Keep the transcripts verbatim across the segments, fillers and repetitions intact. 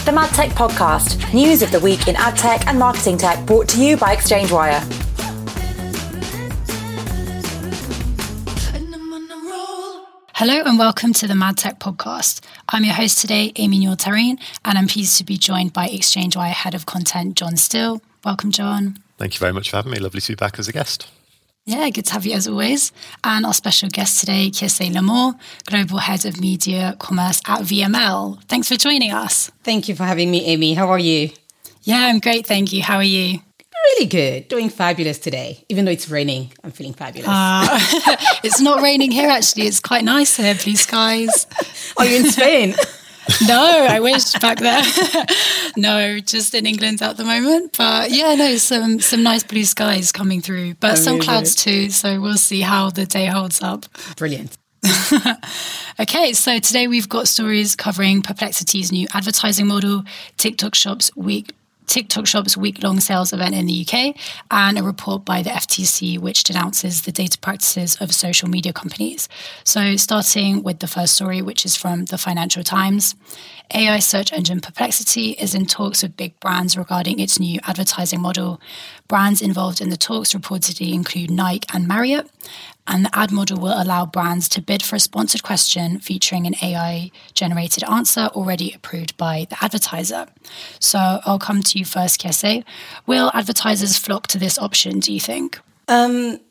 the Mad Tech Podcast, news of the week in ad tech and marketing tech, brought to you by ExchangeWire. Hello and welcome to the Mad Tech Podcast. I'm your host today, Amy Newell-Tareen, and I'm pleased to be joined by ExchangeWire Head of Content, John Still. Welcome, John. Thank you very much for having me. Lovely to be back as a guest. Yeah, good to have you as always. And our special guest today, Kirsay Lamore, Global Head of Media Commerce at V M L. Thanks for joining us. Thank you for having me, Amy. How are you? Yeah, I'm great, thank you. How are you? Really good. Doing fabulous today. Even though it's raining, I'm feeling fabulous. Uh, it's not raining here, actually. It's quite nice here, blue skies. Are you in Spain? No, I wish back there. No, just in England at the moment. But yeah, no, some some nice blue skies coming through, but Amazing. Some clouds too. So we'll see how the day holds up. Brilliant. Okay, so today we've got stories covering Perplexity's new advertising model, TikTok Shop's week. TikTok Shop's week-long sales event in the U K, and a report by the F T C which denounces the data practices of social media companies. So starting with the first story, which is from the Financial Times. A I search engine Perplexity is in talks with big brands regarding its new advertising model. Brands involved in the talks reportedly include Nike and Marriott, and the ad model will allow brands to bid for a sponsored question featuring an A I-generated answer already approved by the advertiser. So I'll come to you first, Kirsay. Will advertisers flock to this option, do you think? Um,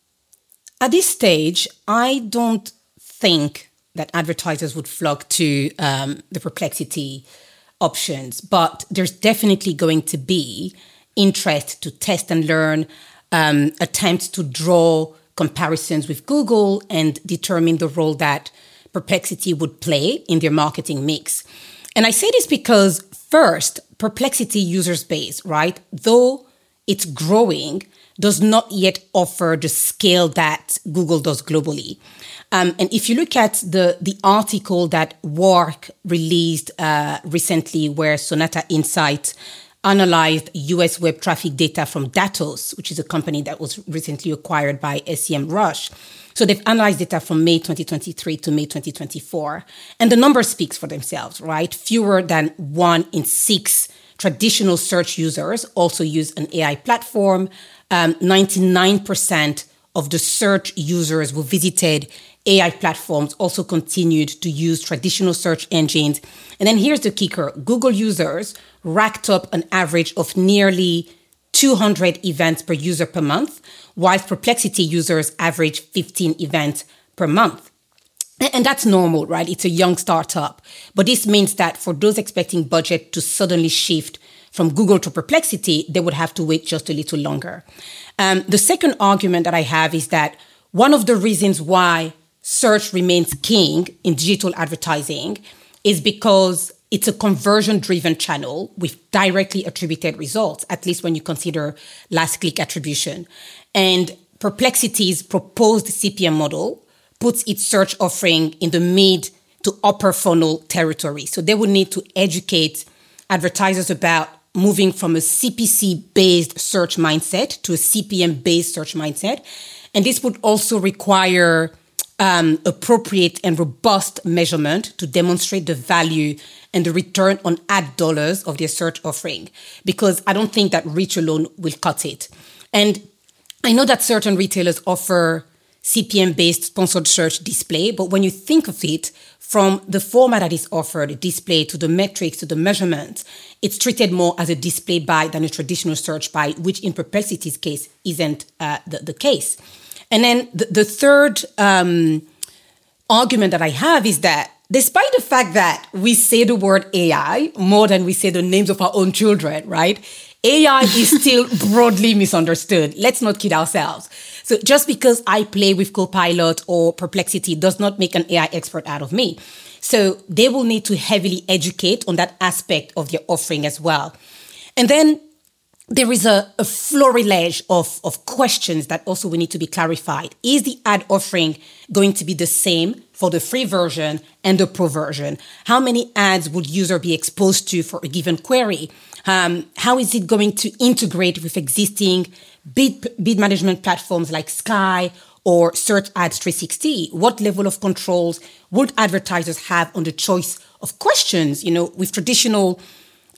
at this stage, I don't think that advertisers would flock to um, the Perplexity options, but there's definitely going to be interest to test and learn, um, attempts to draw comparisons with Google and determine the role that Perplexity would play in their marketing mix. And I say this because first, Perplexity users base, right, though it's growing, does not yet offer the scale that Google does globally. Um, and if you look at the, the article that Work released uh, recently, where Sonata Insight analyzed U S web traffic data from Datos, which is a company that was recently acquired by SEMrush. So they've analyzed data from May twenty twenty-three to May twenty twenty-four. And the numbers speaks for themselves, right? Fewer than one in six traditional search users also use an A I platform. Um, ninety-nine percent of the search users who visited A I platforms also continued to use traditional search engines. And then here's the kicker. Google users racked up an average of nearly two hundred events per user per month, whilst Perplexity users average fifteen events per month. And that's normal, right? It's a young startup. But this means that for those expecting budget to suddenly shift from Google to Perplexity, they would have to wait just a little longer. Um, the second argument that I have is that one of the reasons why search remains king in digital advertising is because it's a conversion-driven channel with directly attributed results, at least when you consider last-click attribution. And Perplexity's proposed C P M model puts its search offering in the mid to upper funnel territory. So they would need to educate advertisers about moving from a C P C-based search mindset to a C P M-based search mindset. And this would also require um, appropriate and robust measurement to demonstrate the value and the return on ad dollars of their search offering, because I don't think that reach alone will cut it. And I know that certain retailers offer C P M-based sponsored search display, but when you think of it, from the format that is offered, display, to the metrics, to the measurement, it's treated more as a display buy than a traditional search buy, which in Perplexity's case isn't uh, the, the case. And then the, the third um, argument that I have is that despite the fact that we say the word A I more than we say the names of our own children, right? A I is still broadly misunderstood. Let's not kid ourselves. So just because I play with Copilot or Perplexity does not make an A I expert out of me. So they will need to heavily educate on that aspect of their offering as well. And then there is a, a florilege of, of questions that also we need to be clarified. Is the ad offering going to be the same for the free version and the pro version? How many ads would user be exposed to for a given query? Um, how is it going to integrate with existing bid, bid management platforms like Sky or Search Ads three sixty? What level of controls would advertisers have on the choice of questions? You know, with traditional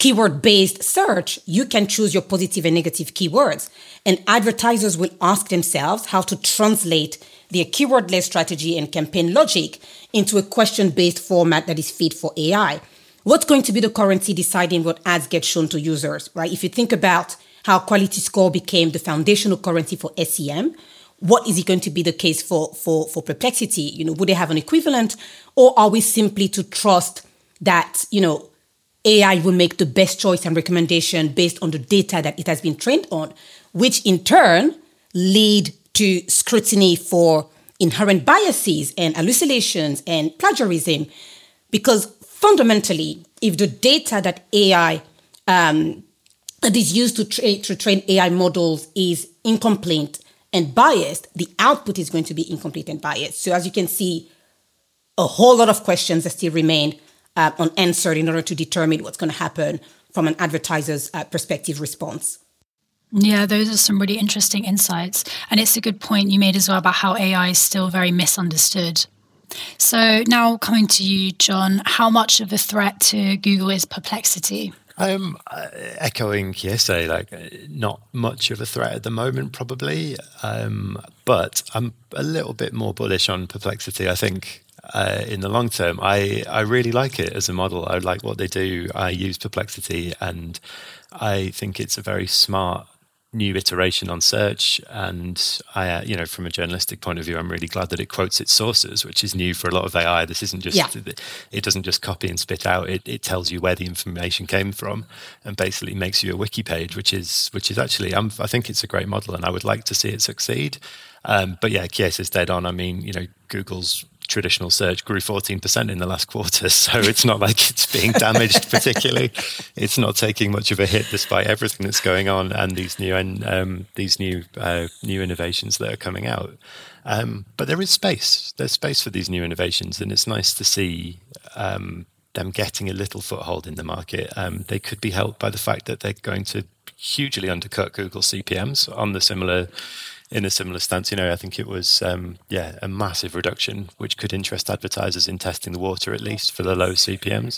keyword-based search, you can choose your positive and negative keywords. And advertisers will ask themselves how to translate their keyword-led strategy and campaign logic into a question-based format that is fit for A I. What's going to be the currency deciding what ads get shown to users, right? If you think about how quality score became the foundational currency for S E M, what is it going to be the case for, for, for Perplexity? You know, would they have an equivalent, or are we simply to trust that, you know, A I will make the best choice and recommendation based on the data that it has been trained on, which in turn lead to scrutiny for inherent biases and hallucinations and plagiarism? Because fundamentally, if the data that A I um, that is used to, tra- to train A I models is incomplete and biased, the output is going to be incomplete and biased. So as you can see, a whole lot of questions that still remain uh, unanswered in order to determine what's going to happen from an advertiser's uh, perspective response. Yeah, those are some really interesting insights. And it's a good point you made as well about how A I is still very misunderstood. So now coming to you, John, how much of a threat to Google is Perplexity? Um, uh, echoing Kiese, like uh, not much of a threat at the moment, probably. Um, but I'm a little bit more bullish on Perplexity. I think uh, in the long term, I, I really like it as a model. I like what they do. I use Perplexity, and I think it's a very smart new iteration on search. And I, uh, you know, from a journalistic point of view, I'm really glad that it quotes its sources, which is new for a lot of A I. This isn't just, yeah. it doesn't just copy and spit out. It, it tells you where the information came from and basically makes you a wiki page, which is, which is actually, I'm, I think it's a great model, and I would like to see it succeed. Um, but yeah, Kies is dead on. I mean, you know, Google's traditional search grew fourteen percent in the last quarter, so it's not like it's being damaged particularly. It's not taking much of a hit despite everything that's going on and these new um, these new uh, new innovations that are coming out. Um, but there is space. There's space for these new innovations, and it's nice to see um, them getting a little foothold in the market. Um, they could be helped by the fact that they're going to hugely undercut Google's C P Ms on the similar. In a similar stance, you know, I think it was, um, yeah, a massive reduction, which could interest advertisers in testing the water, at least for the low C P Ms.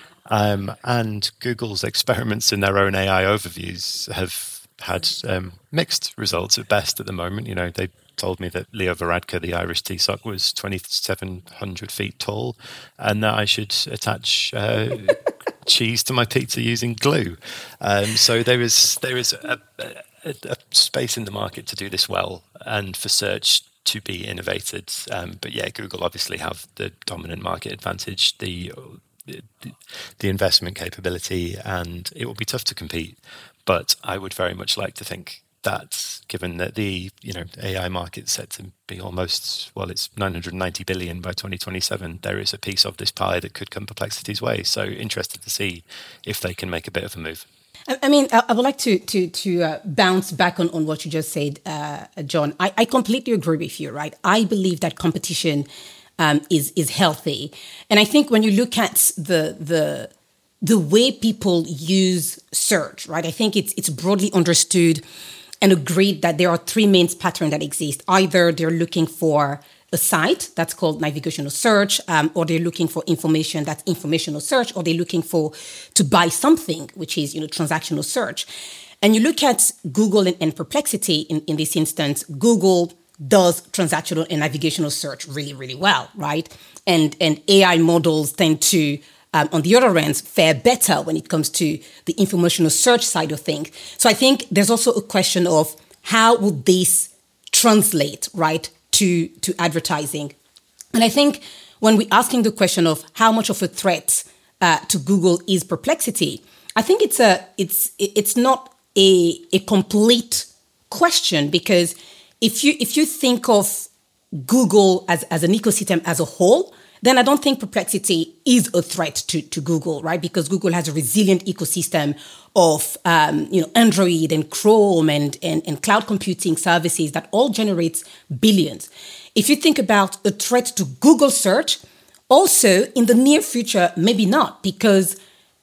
Um, and Google's experiments in their own A I overviews have had um, mixed results at best at the moment. You know, they told me that Leo Varadkar, the Irish T S O C, was twenty-seven hundred feet tall, and that I should attach uh, cheese to my pizza using glue. Um, so there is there is a, a A, a space in the market to do this well, and for search to be innovated. Um, but yeah, Google obviously have the dominant market advantage, the, the the investment capability, and it will be tough to compete. But I would very much like to think that, given that the you know A I market is set to be almost, well, it's nine hundred ninety billion by twenty twenty-seven, there is a piece of this pie that could come Perplexity's way. So interested to see if they can make a bit of a move. I mean, I would like to to to uh, bounce back on, on what you just said, uh, John. I, I completely agree with you, right? I believe that competition um, is is healthy, and I think when you look at the the the way people use search, right? I think it's it's broadly understood and agreed that there are three main patterns that exist. Either they're looking for a site, that's called navigational search, um, or they're looking for information, that's informational search, or they're looking for to buy something, which is, you know, transactional search. And you look at Google and, and Perplexity in, in this instance, Google does transactional and navigational search really, really well, right? And, and A I models tend to, um, on the other end, fare better when it comes to the informational search side of things. So I think there's also a question of how would this translate, right, to, to advertising. And I think when we're asking the question of how much of a threat uh, to Google is Perplexity, I think it's a it's it's not a a complete question, because if you if you think of Google as, as an ecosystem as a whole, then I don't think Perplexity is a threat to, to Google, right? Because Google has a resilient ecosystem of um, you know Android and Chrome and, and, and cloud computing services that all generates billions. If you think about a threat to Google search, also in the near future, maybe not, because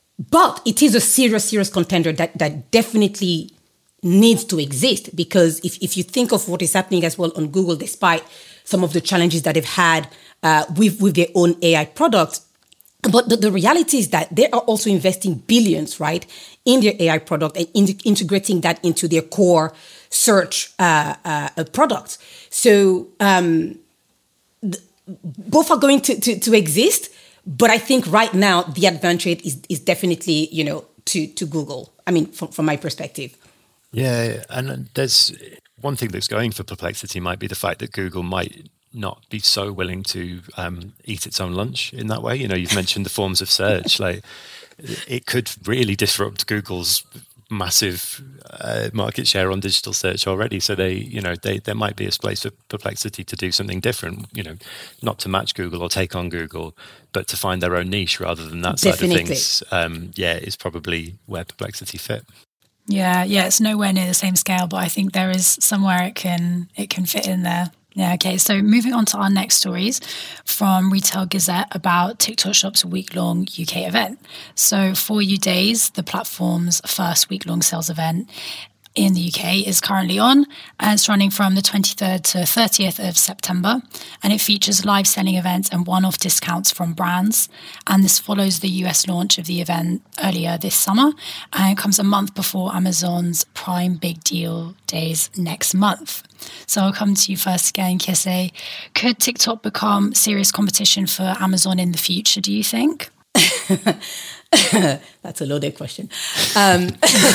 but it is a serious, serious contender that, that definitely needs to exist. Because if, if you think of what is happening as well on Google, despite some of the challenges that they've had uh, with, with their own A I products, But the, the reality is that they are also investing billions, right, in their A I product and in, integrating that into their core search uh, uh, products. So um, th- both are going to, to, to exist. But I think right now the advantage is, is definitely, you know, to, to Google. I mean, from, from my perspective. Yeah, and there's one thing that's going for Perplexity might be the fact that Google might not be so willing to um, eat its own lunch in that way. You know, you've mentioned the forms of search. Like, it could really disrupt Google's massive uh, market share on digital search already. So they, you know, they there might be a space for Perplexity to do something different. You know, not to match Google or take on Google, but to find their own niche rather than that Definitely. side of things. Um, yeah, is probably where Perplexity fit. Yeah, yeah, it's nowhere near the same scale, but I think there is somewhere it can it can fit in there. Yeah, okay. So moving on to our next stories from Retail Gazette about TikTok Shop's week-long U K event. So For You Days, the platform's first week-long sales event in the U K, is currently on, and it's running from the twenty-third to thirtieth of September, and it features live selling events and one-off discounts from brands. And this follows the U S launch of the event earlier this summer, and it comes a month before Amazon's Prime Big Deal Days next month. So I'll come to you first again, Kiese. Could TikTok become serious competition for Amazon in the future, do you think? That's a loaded question. Um,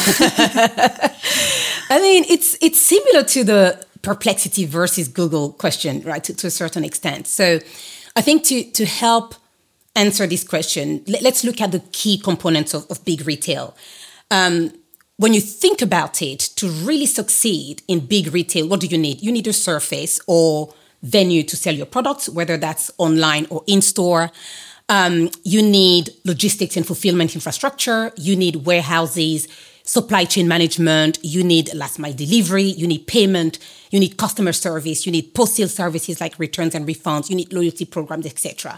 I mean, it's it's similar to the Perplexity versus Google question, right, to, to a certain extent. So I think to, to help answer this question, let, let's look at the key components of, of big retail. Um, when you think about it, to really succeed in big retail, what do you need? You need a surface or venue to sell your products, whether that's online or in-store. Um, you need logistics and fulfillment infrastructure. You need warehouses, supply chain management. You need last mile delivery. You need payment. You need customer service. You need post-sale services like returns and refunds. You need loyalty programs, et cetera.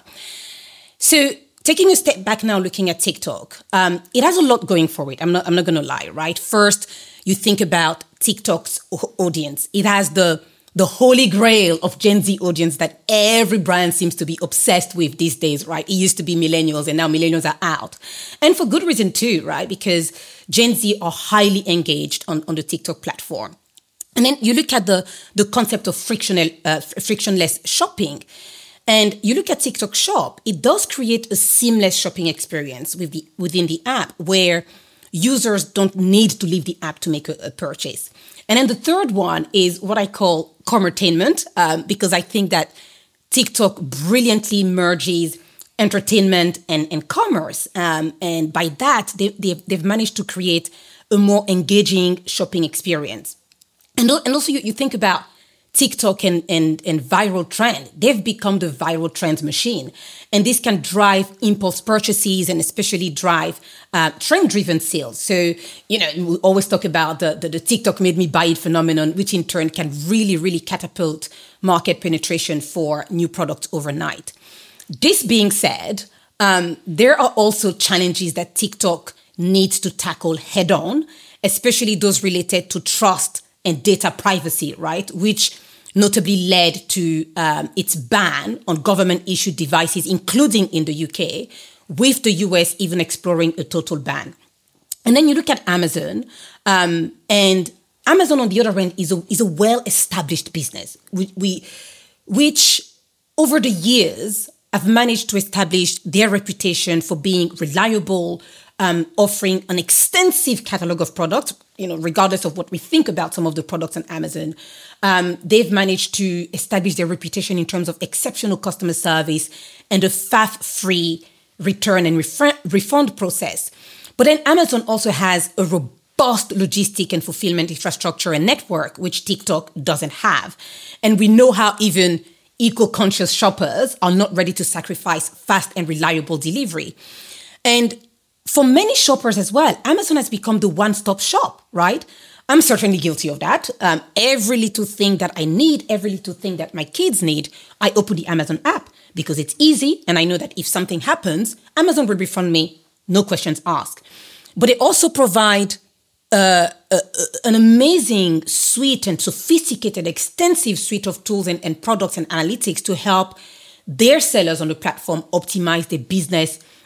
So taking a step back now, looking at TikTok, um, it has a lot going for it. I'm not. I'm not going to lie, right? First, you think about TikTok's audience. It has the the holy grail of Gen Z audience that every brand seems to be obsessed with these days, right? It used to be millennials and now millennials are out. And for good reason too, right? Because Gen Z are highly engaged on, on the TikTok platform. And then you look at the, the concept of frictional, uh, frictionless shopping. And you look at TikTok Shop, it does create a seamless shopping experience with the, within the app where users don't need to leave the app to make a, a purchase. And then the third one is what I call commertainment, um, because I think that TikTok brilliantly merges entertainment and, and commerce. Um, and by that, they, they've, they've managed to create a more engaging shopping experience. And, and also you, you think about TikTok and, and, and viral trend. They've become the viral trend machine. And this can drive impulse purchases and especially drive uh, trend-driven sales. So, you know, we always talk about the, the, the TikTok made me buy it phenomenon, which in turn can really, really catapult market penetration for new products overnight. This being said, um, there are also challenges that TikTok needs to tackle head-on, especially those related to trust and data privacy, right? Which notably led to um, its ban on government-issued devices, including in the U K, with the U S even exploring a total ban. And then you look at Amazon, um, and Amazon, on the other hand, is a, is a well-established business, we, we, which over the years have managed to establish their reputation for being reliable, um, offering an extensive catalog of products, you know, regardless of what we think about some of the products on Amazon. Um, they've managed to establish their reputation in terms of exceptional customer service and a faff-free return and ref- refund process. But then Amazon also has a robust logistic and fulfillment infrastructure and network, which TikTok doesn't have. And we know how even eco-conscious shoppers are not ready to sacrifice fast and reliable delivery. And for many shoppers as well, Amazon has become the one-stop shop, right? I'm certainly guilty of that. Um, every little thing that I need, every little thing that my kids need, I open the Amazon app because it's easy. And I know that if something happens, Amazon will refund me, no questions asked. But they also provide uh, a, a, an amazing suite and sophisticated, extensive suite of tools and, and products and analytics to help their sellers on the platform optimize their business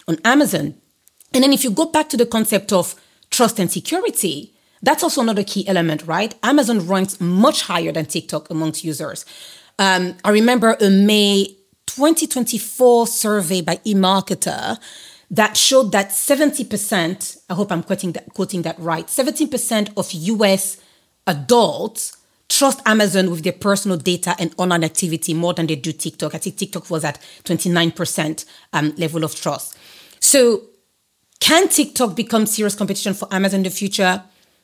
on Amazon. And then if you go back to the concept of trust and security, that's also another key element, right? Amazon ranks much higher than TikTok amongst users. Um, I remember a May twenty twenty-four survey by eMarketer that showed that seventy percent, I hope I'm quoting that, quoting that right, seventy percent of U S adults trust Amazon with their personal data and online activity more than they do TikTok. I think TikTok was at twenty-nine percent um, level of trust. So can TikTok become serious competition for Amazon in the future?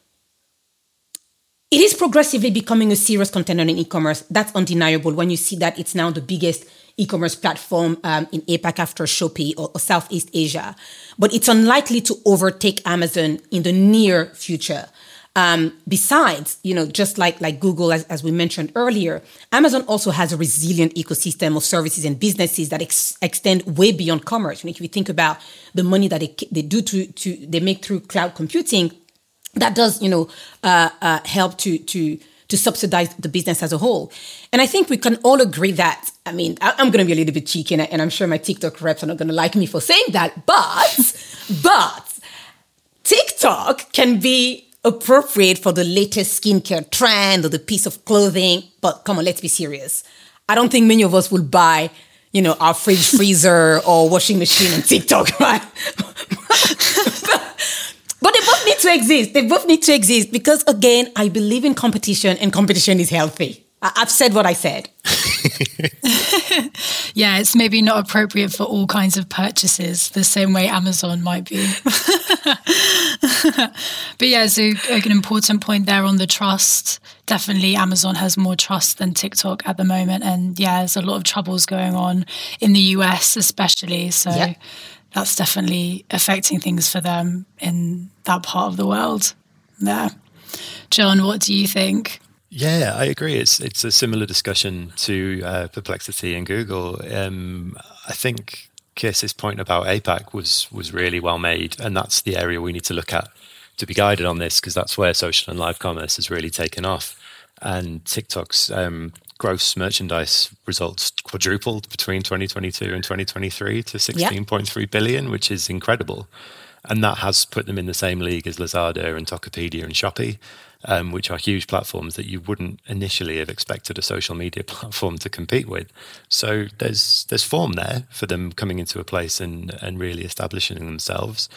It is progressively becoming a serious contender in e-commerce. That's undeniable when you see that it's now the biggest e-commerce platform um, in APAC after Shopee or, or Southeast Asia. But it's unlikely to overtake Amazon in the near future. Um, besides, you know, just like, like Google, as, as we mentioned earlier, Amazon also has a resilient ecosystem of services and businesses that ex- extend way beyond commerce. And if you think about the money that they, they do to, to they make through cloud computing, that does, you know, uh, uh, help to to to subsidize the business as a whole. And I think we can all agree that, I mean, I, I'm going to be a little bit cheeky, and, and I'm sure my TikTok reps are not going to like me for saying that, but, but TikTok can be appropriate for the latest skincare trend or the piece of clothing. But come on, let's be serious. I don't think many of us will buy, you know, our fridge freezer or washing machine on TikTok, right? But they both need to exist. They both need to exist because, again, I believe in competition, and competition is healthy. I- I've said what I said. Yeah, it's maybe not appropriate for all kinds of purchases, the same way Amazon might be. But yeah, so an important point there on the trust. Definitely Amazon has more trust than TikTok at the moment. And yeah, there's a lot of troubles going on in the U S especially. So yeah. That's definitely affecting things for them in that part of the world. Yeah. John, what do you think? Yeah, I agree. It's it's a similar discussion to uh, Perplexity and Google. Um, I think Kirsty's point about APAC was was really well made, and that's the area we need to look at to be guided on this, because that's where social and live commerce has really taken off. And TikTok's um, gross merchandise results quadrupled between twenty twenty-two and twenty twenty-three to sixteen point three billion, which is incredible. And that has put them in the same league as Lazada and Tokopedia and Shopee, um, which are huge platforms that you wouldn't initially have expected a social media platform to compete with. So there's there's form there for them coming into a place and, and really establishing themselves.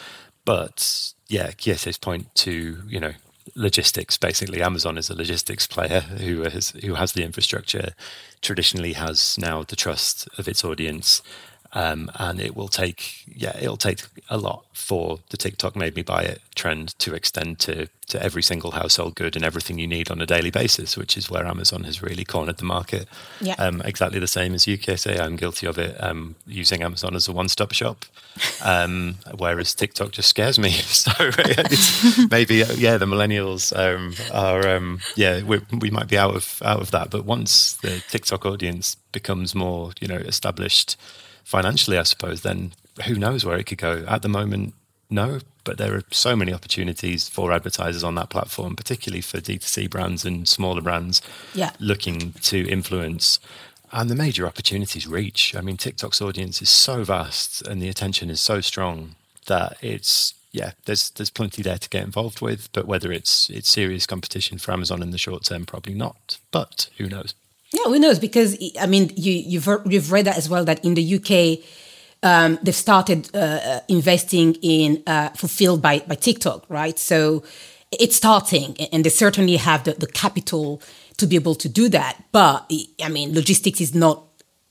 But yeah, Kirsty's point to, you know, logistics, basically Amazon is a logistics player who has who has the infrastructure, traditionally has now the trust of its audience, um, and it will take yeah it'll take a lot for the TikTok made me buy it trend to extend to to every single household good and everything you need on a daily basis, which is where Amazon has really cornered the market. Yeah. Um, exactly the same as U K. Say I'm guilty of it, um, using Amazon as a one-stop shop, um, whereas TikTok just scares me. So it's maybe yeah, the millennials um, are um, yeah we, we might be out of out of that, but once the TikTok audience becomes more, you know, established financially, I suppose, then who knows where it could go. At the moment, no, but there are so many opportunities for advertisers on that platform, particularly for D two C brands and smaller brands yeah. looking to influence. And the major opportunities reach. I mean, TikTok's audience is so vast and the attention is so strong that it's, yeah, there's there's plenty there to get involved with. But whether it's it's serious competition for Amazon in the short term, probably not. But who knows? Yeah, who knows? Because, I mean, you, you've you've read that as well, that in the U K, um, they've started uh, investing in uh, Fulfilled by, by TikTok, right? So it's starting, and they certainly have the, the capital to be able to do that. But, I mean, logistics is not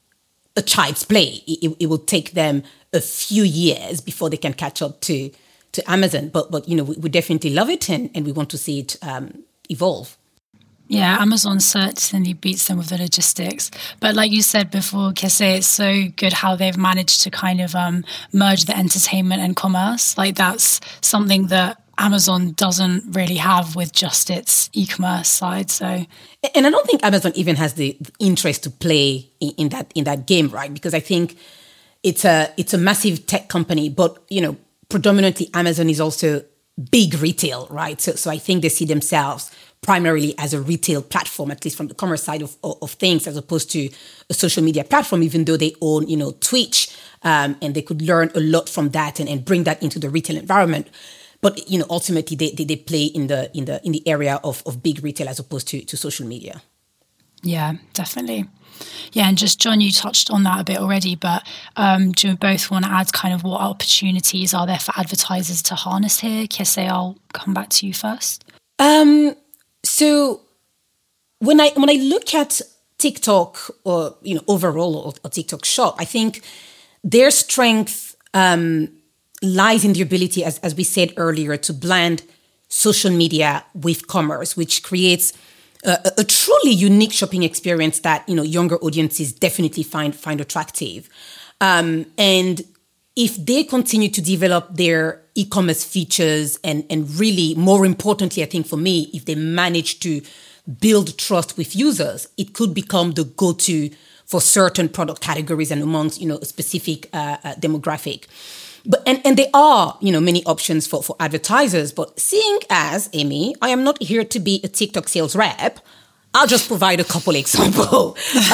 a child's play. It, it will take them a few years before they can catch up to, to Amazon. But, but you know, we, we definitely love it, and, and we want to see it um, evolve. Yeah, Amazon certainly beats them with the logistics. But like you said before, Kirstey, it's so good how they've managed to kind of um, merge the entertainment and commerce. Like that's something that Amazon doesn't really have with just its e-commerce side. So, and I don't think Amazon even has the interest to play in, in that in that game, right? Because I think it's a it's a massive tech company, but you know, predominantly Amazon is also big retail, right? So, so I think they see themselves primarily as a retail platform, at least from the commerce side of, of, of things, as opposed to a social media platform, even though they own, you know, Twitch, um, and they could learn a lot from that and, and bring that into the retail environment. But, you know, ultimately they, they, they play in the in the in the area of, of big retail as opposed to, to social media. Yeah, definitely. Yeah, and just John, you touched on that a bit already, but um, do you both want to add kind of what opportunities are there for advertisers to harness here? Kiese, I'll come back to you first. Um, so when I when I look at TikTok or, you know, overall or, or TikTok Shop, I think their strength um, lies in the ability, as, as we said earlier, to blend social media with commerce, which creates a, a truly unique shopping experience that, you know, younger audiences definitely find find attractive. Um, and if they continue to develop their e-commerce features and, and really, more importantly, I think for me, if they manage to build trust with users, it could become the go-to for certain product categories and amongst, you know, a specific uh, uh, demographic. But and, and there are, you know, many options for, for advertisers. But seeing as, Amy, I am not here to be a TikTok sales rep, I'll just provide a couple examples.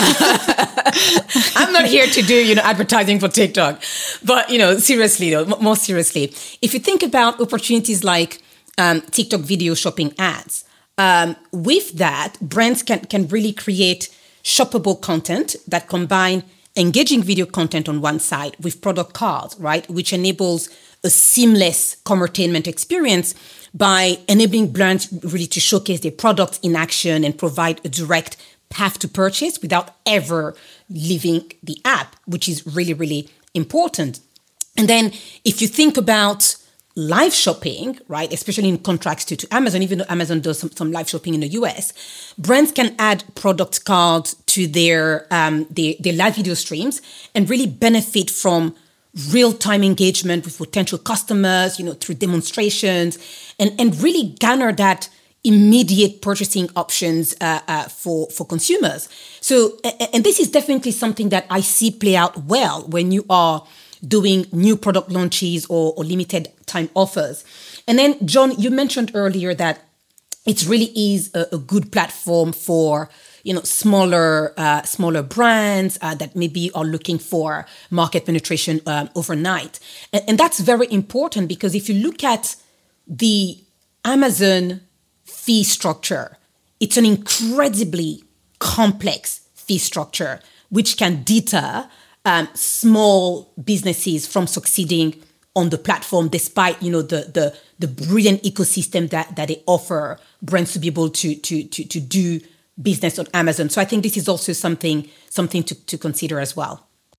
I'm not here to do, you know, advertising for TikTok. But, you know, seriously, though, more seriously, if you think about opportunities like um, TikTok video shopping ads, um, with that, brands can, can really create shoppable content that combine engaging video content on one side with product cards, right, which enables a seamless commertainment experience by enabling brands really to showcase their products in action and provide a direct path to purchase without ever leaving the app, which is really, really important. And then if you think about live shopping, right, especially in contrast to, to Amazon, even though Amazon does some, some live shopping in the U S, brands can add product cards to their, um, their, their live video streams and really benefit from real-time engagement with potential customers, you know, through demonstrations, and, and really garner that immediate purchasing options uh, uh, for, for consumers. So, and this is definitely something that I see play out well when you are doing new product launches or, or limited time offers. And then, John, you mentioned earlier that it really is a, a good platform for, you know, smaller uh, smaller brands uh, that maybe are looking for market penetration um, overnight. And, and that's very important because if you look at the Amazon fee structure, it's an incredibly complex fee structure, which can deter Um, small businesses from succeeding on the platform, despite, you know, the the the brilliant ecosystem that that they offer brands to be able to to to to do business on Amazon. So I think this is also something something to, to consider as well.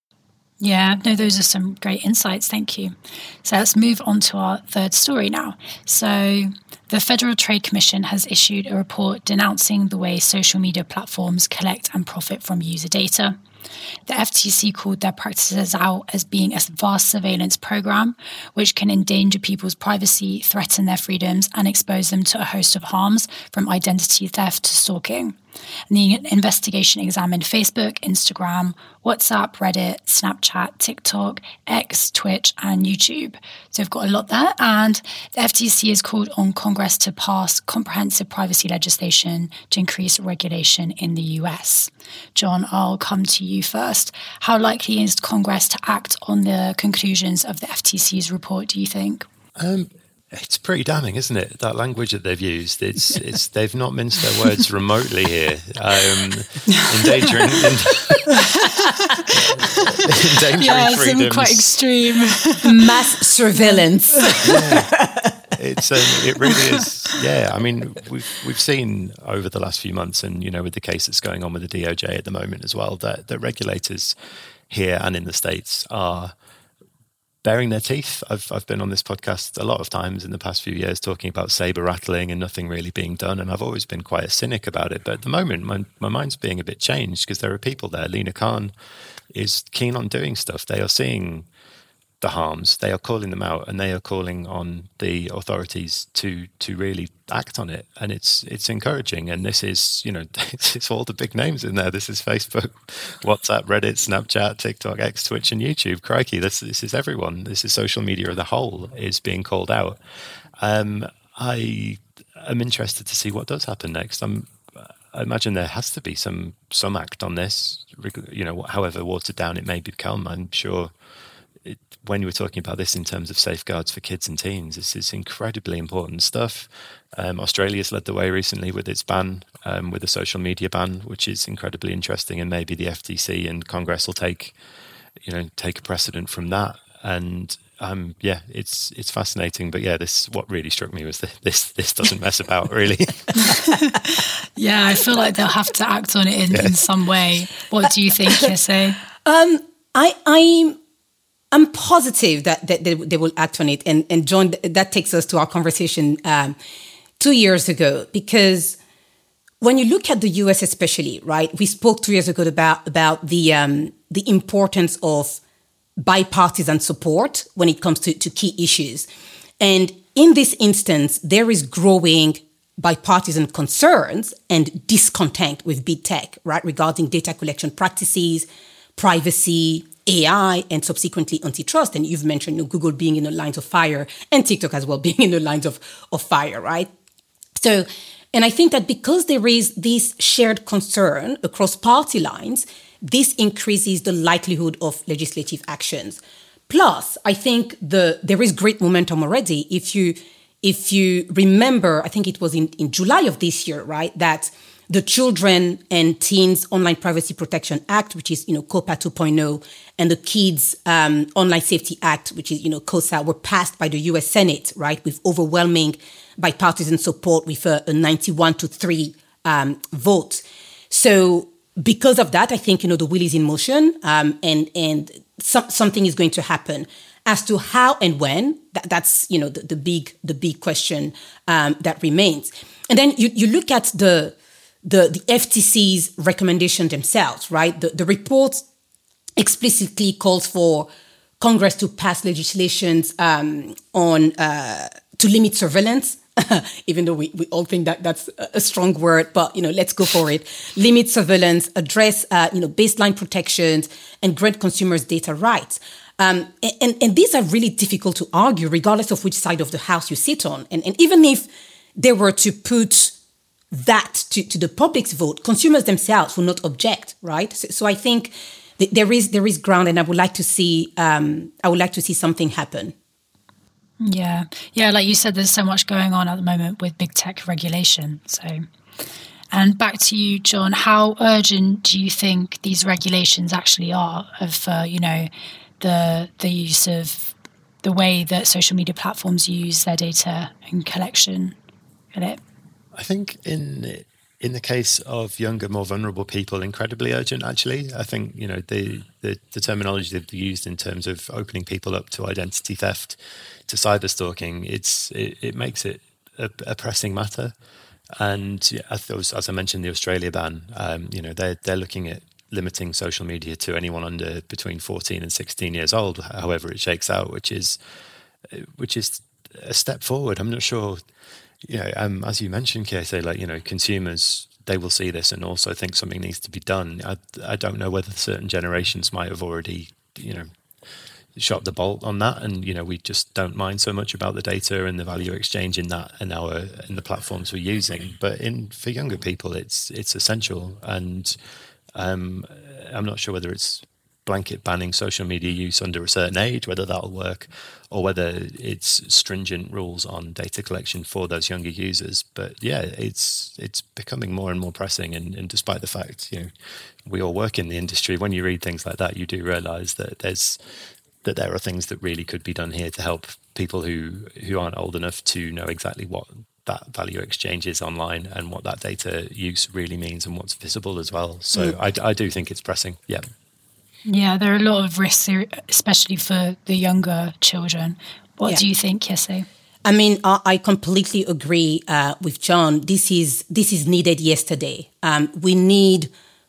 Yeah, no, those are some great insights. Thank you. So let's move on to our third story now. So the Federal Trade Commission has issued a report denouncing the way social media platforms collect and profit from user data. The F T C called their practices out as being a vast surveillance program, which can endanger people's privacy, threaten their freedoms, and expose them to a host of harms from identity theft to stalking. And the investigation examined Facebook, Instagram, WhatsApp, Reddit, Snapchat, TikTok, X, Twitch, and YouTube. So we've got a lot there. And the F T C has called on Congress to pass comprehensive privacy legislation to increase regulation in the U S. John, I'll come to you first. How likely is Congress to act on the conclusions of the F T C's report, do you think? Um, It's pretty damning, isn't it? That language that they've used, it's it's they've not minced their words remotely here. Um, endangering, en- endangering yeah, freedoms. some quite extreme mass surveillance. Yeah. It's um, it really is. Yeah, I mean, we've we've seen over the last few months, and you know, with the case that's going on with the D O J at the moment as well, that that regulators here and in the States are baring their teeth. I've I've been on this podcast a lot of times in the past few years talking about saber rattling and nothing really being done, and I've always been quite a cynic about it. But at the moment, my my mind's being a bit changed because there are people there. Lina Khan is keen on doing stuff. They are seeing the harms, they are calling them out, and they are calling on the authorities to to really act on it. And it's it's encouraging. And this is, you know, it's, it's all the big names in there. This is Facebook, WhatsApp, Reddit, Snapchat, TikTok, X, Twitch, and YouTube. Crikey, this this is everyone. This is social media as a whole is being called out. Um, I I'm interested to see what does happen next. I'm, I imagine there has to be some some act on this, you know, however watered down it may become. I'm sure it, when you were talking about this in terms of safeguards for kids and teens, this is incredibly important stuff. Um, Australia's led the way recently with its ban, um, with a social media ban, which is incredibly interesting, and maybe the F T C and Congress will take, you know, take a precedent from that. And um, yeah, it's it's fascinating. But yeah, this what really struck me was that this this doesn't mess about really. Yeah, I feel like they'll have to act on it in, yeah. in some way. What do you think, Jesse? Um, I I'm. I'm positive that, that they, they will act on it. And, and John, that takes us to our conversation um, two years ago, because when you look at the U S especially, right, we spoke two years ago about, about the um, the importance of bipartisan support when it comes to, to key issues. And in this instance, there is growing bipartisan concerns and discontent with big tech, right, regarding data collection practices, privacy, A I, and subsequently antitrust. And you've mentioned you know, Google being in the lines of fire and TikTok as well being in the lines of, of fire, right? So, and I think that because there is this shared concern across party lines, this increases the likelihood of legislative actions. Plus, I think the there is great momentum already. If you if you remember, I think it was in, in July of this year, right, that the Children and Teens Online Privacy Protection Act, which is, you know, COPA two point oh, and the Kids um, Online Safety Act, which is, you know, COSA, were passed by the U S Senate, right, with overwhelming bipartisan support with a, a ninety-one to three um, vote. So because of that, I think, you know, the wheel is in motion um, and, and so, something is going to happen. As to how and when, that, that's, you know, the, the big the big question um, that remains. And then you, you look at the The, the F T C's recommendation themselves, right? The, the report explicitly calls for Congress to pass legislations um, on uh, to limit surveillance, even though we, we all think that that's a strong word, but, you know, let's go for it. Limit surveillance, address, uh, you know, baseline protections, and grant consumers data rights. Um, and, and these are really difficult to argue, regardless of which side of the house you sit on. And, and even if they were to put that to, to the public's vote, consumers themselves will not object, right? So, so I think th- there is there is ground, and I would like to see um, I would like to see something happen. Yeah, yeah, like you said, there's so much going on at the moment with big tech regulation. So, and back to you, John. How urgent do you think these regulations actually are of uh, you know the the use of the way that social media platforms use their data and collection in it? I think in in the case of younger, more vulnerable people, incredibly urgent, actually. I think, you know, the, the, the terminology they've used in terms of opening people up to identity theft, to cyber stalking, it's, it, it makes it a, a pressing matter. And yeah, as, as I mentioned, the Australia ban, um, you know, they're, they're looking at limiting social media to anyone under between fourteen and sixteen years old, however it shakes out, which is which is a step forward. I'm not sure... You know, um, as you mentioned, Kiese, like, you know, consumers, they will see this and also think something needs to be done. I, I don't know whether certain generations might have already, you know, shot the bolt on that, and, you know, we just don't mind so much about the data and the value exchange in that and our in the platforms we're using. But in for younger people, it's it's essential, and um, I'm not sure whether it's blanket banning social media use under a certain age, whether that'll work, or whether it's stringent rules on data collection for those younger users. But yeah, it's it's becoming more and more pressing. And, and despite the fact, you know, we all work in the industry, when you read things like that, you do realise that there's that there are things that really could be done here to help people who who aren't old enough to know exactly what that value exchange is online and what that data use really means and what's visible as well. So mm. I, I do think it's pressing. Yeah. Yeah, there are a lot of risks, especially for the younger children. What yeah. do you think, Kiese? I mean, I, I completely agree uh, with John. This is this is needed yesterday. Um, we need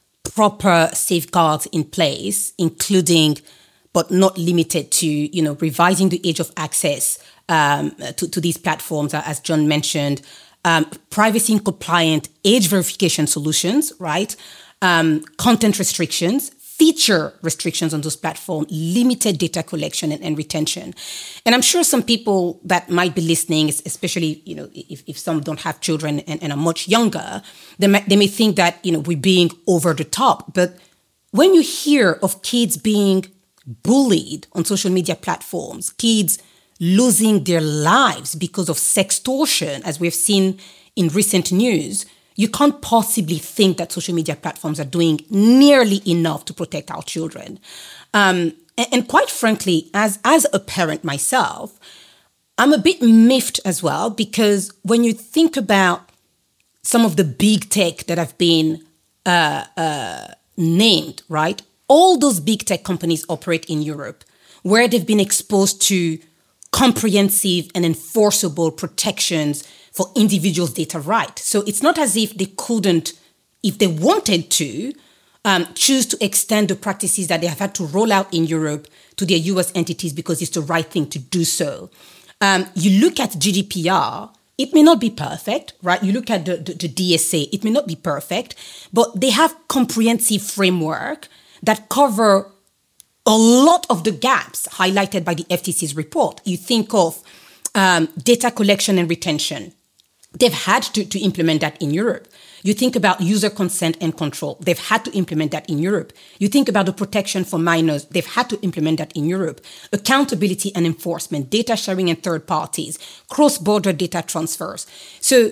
proper safeguards in place, including, but not limited to, you know, revising the age of access um, to, to these platforms, as John mentioned, um, privacy and compliant age verification solutions, right? Um, content restrictions, feature restrictions on those platforms, limited data collection and, and retention. And I'm sure some people that might be listening, especially, you know, if, if some don't have children and, and are much younger, they may, they may think that, you know, we're being over the top. But when you hear of kids being bullied on social media platforms, kids losing their lives because of sextortion, as we've seen in recent news, you can't possibly think that social media platforms are doing nearly enough to protect our children. Um, and, and quite frankly, as, as a parent myself, I'm a bit miffed as well, because when you think about some of the big tech that have been uh, uh, named, right? All those big tech companies operate in Europe, where they've been exposed to comprehensive and enforceable protections for individuals' data rights. So it's not as if they couldn't, if they wanted to, um, choose to extend the practices that they have had to roll out in Europe to their U S entities because it's the right thing to do so. Um, you look at G D P R, it may not be perfect, right? You look at the, the, the D S A, it may not be perfect, but they have comprehensive framework that cover a lot of the gaps highlighted by the F T C's report. You think of um, data collection and retention. They've had to, to implement that in Europe. You think about user consent and control. They've had to implement that in Europe. You think about the protection for minors. They've had to implement that in Europe. Accountability and enforcement, data sharing and third parties, cross-border data transfers. So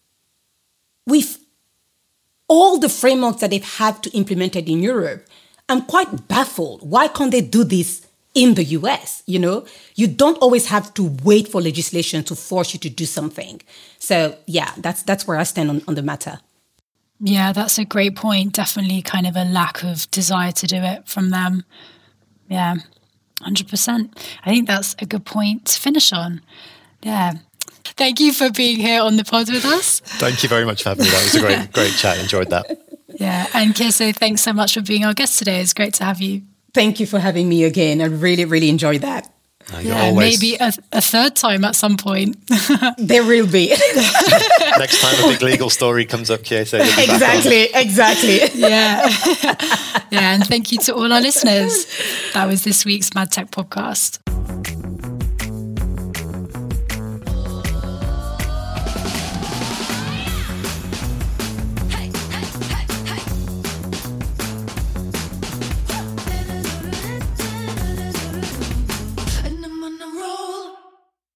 with all the frameworks that they've had to implement it in Europe, I'm quite baffled. Why can't they do this in the U S? You know, you don't always have to wait for legislation to force you to do something. So yeah, that's that's where I stand on, on the matter. Yeah, that's a great point. Definitely kind of a lack of desire to do it from them. Yeah, one hundred percent. I think that's a good point to finish on. Yeah. Thank you for being here on the pod with us. Thank you very much for having me. That was a great, great chat. Enjoyed that. Yeah, and Kirse, thanks so much for being our guest today. It's great to have you. Thank you for having me again. I really, really enjoyed that. No, yeah, always... maybe a, a third time at some point. There will be. Next time a big legal story comes up, Kirse. Exactly, exactly. Yeah. Yeah, and thank you to all our listeners. That was this week's Mad Tech Podcast.